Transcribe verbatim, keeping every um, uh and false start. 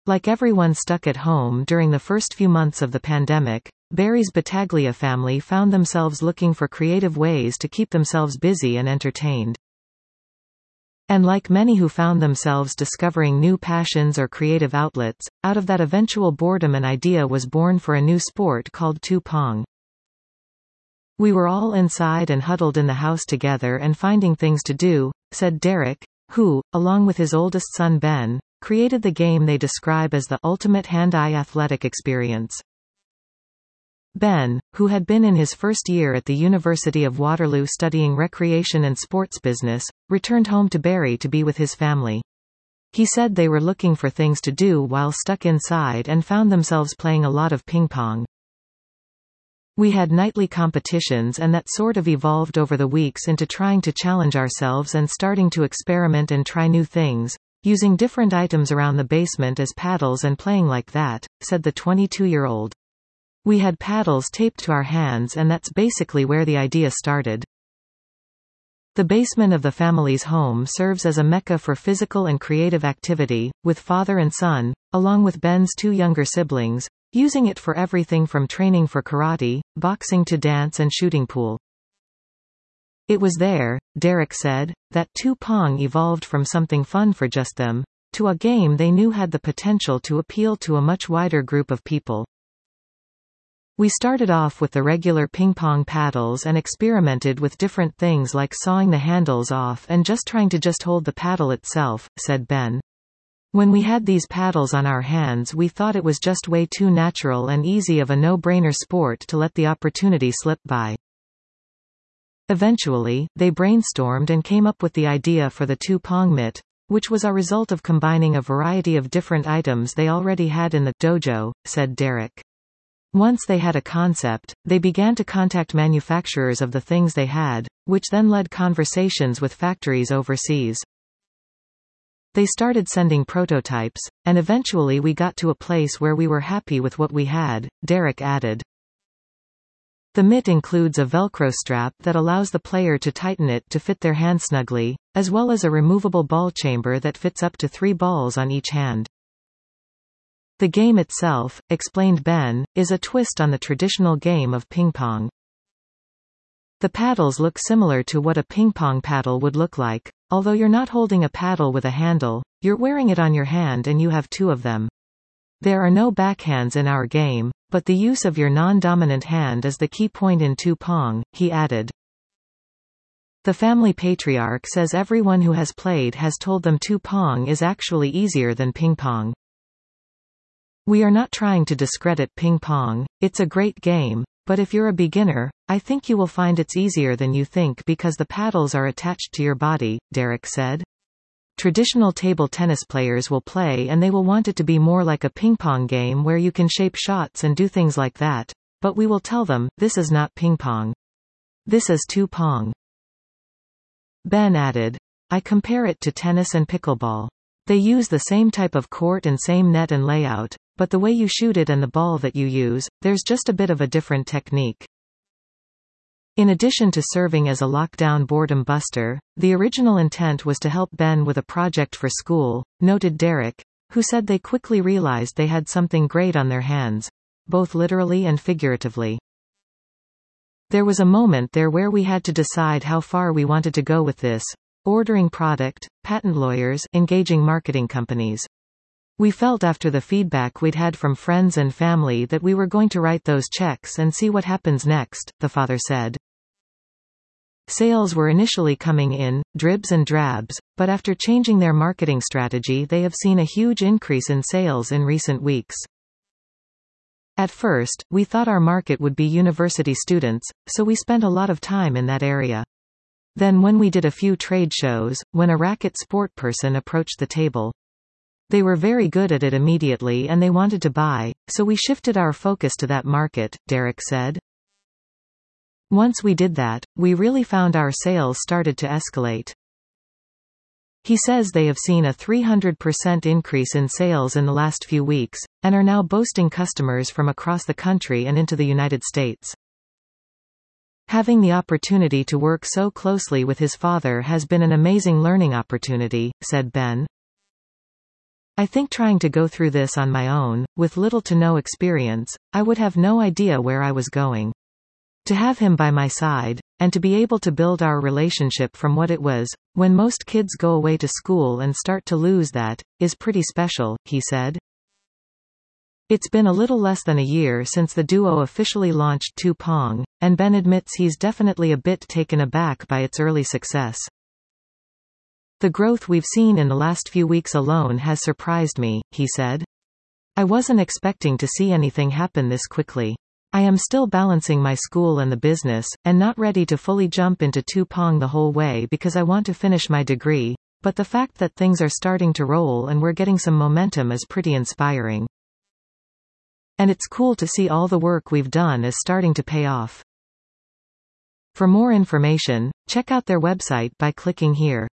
Like everyone stuck at home during the first few months of the pandemic, Barry's Battaglia family found themselves looking for creative ways to keep themselves busy and entertained. And like many who found themselves discovering new passions or creative outlets, out of that eventual boredom an idea was born for a new sport called two pong. We were all inside and huddled in the house together and finding things to do, said Derek, who, along with his oldest son Ben, created the game they describe as the ultimate hand-eye athletic experience. Ben, who had been in his first year at the University of Waterloo studying recreation and sports business, returned home to Barry to be with his family. He said they were looking for things to do while stuck inside and found themselves playing a lot of ping pong. We had nightly competitions and that sort of evolved over the weeks into trying to challenge ourselves and starting to experiment and try new things, using different items around the basement as paddles and playing like that, said the twenty-two-year-old. We had paddles taped to our hands and that's basically where the idea started. The basement of the family's home serves as a mecca for physical and creative activity, with father and son, along with Ben's two younger siblings, using it for everything from training for karate, boxing to dance and shooting pool. It was there, Derek said, that two pong evolved from something fun for just them, to a game they knew had the potential to appeal to a much wider group of people. We started off with the regular ping-pong paddles and experimented with different things like sawing the handles off and just trying to just hold the paddle itself, said Ben. When we had these paddles on our hands we thought it was just way too natural and easy of a no-brainer sport to let the opportunity slip by. Eventually, they brainstormed and came up with the idea for the two-pong mitt, which was a result of combining a variety of different items they already had in the dojo, said Derek. Once they had a concept, they began to contact manufacturers of the things they had, which then led conversations with factories overseas. They started sending prototypes, and eventually we got to a place where we were happy with what we had, Derek added. The mitt includes a Velcro strap that allows the player to tighten it to fit their hand snugly, as well as a removable ball chamber that fits up to three balls on each hand. The game itself, explained Ben, is a twist on the traditional game of ping pong. The paddles look similar to what a ping pong paddle would look like, although you're not holding a paddle with a handle, you're wearing it on your hand and you have two of them. There are no backhands in our game, but the use of your non-dominant hand is the key point in two pong, he added. The family patriarch says everyone who has played has told them two pong is actually easier than ping pong. We are not trying to discredit ping pong, it's a great game, but if you're a beginner, I think you will find it's easier than you think because the paddles are attached to your body, Derek said. Traditional table tennis players will play and they will want it to be more like a ping pong game where you can shape shots and do things like that, but we will tell them, this is not ping pong. This is two pong. Ben added, I compare it to tennis and pickleball. They use the same type of court and same net and layout, but the way you shoot it and the ball that you use, there's just a bit of a different technique. In addition to serving as a lockdown boredom buster, the original intent was to help Ben with a project for school, noted Derek, who said they quickly realized they had something great on their hands, both literally and figuratively. There was a moment there where we had to decide how far we wanted to go with this. Ordering product, patent lawyers, engaging marketing companies. We felt after the feedback we'd had from friends and family that we were going to write those checks and see what happens next, the father said. Sales were initially coming in, dribs and drabs, but after changing their marketing strategy they have seen a huge increase in sales in recent weeks. At first, we thought our market would be university students, so we spent a lot of time in that area. Then when we did a few trade shows, when a racket sport person approached the table. They were very good at it immediately and they wanted to buy, so we shifted our focus to that market, Derek said. Once we did that, we really found our sales started to escalate. He says they have seen a three hundred percent increase in sales in the last few weeks, and are now boasting customers from across the country and into the United States. Having the opportunity to work so closely with his father has been an amazing learning opportunity, said Ben. I think trying to go through this on my own, with little to no experience, I would have no idea where I was going. To have him by my side, and to be able to build our relationship from what it was, when most kids go away to school and start to lose that, is pretty special, he said. It's been a little less than a year since the duo officially launched two Pong, and Ben admits he's definitely a bit taken aback by its early success. The growth we've seen in the last few weeks alone has surprised me, he said. I wasn't expecting to see anything happen this quickly. I am still balancing my school and the business, and not ready to fully jump into two Pong the whole way because I want to finish my degree, but the fact that things are starting to roll and we're getting some momentum is pretty inspiring. And it's cool to see all the work we've done is starting to pay off. For more information, check out their website by clicking here.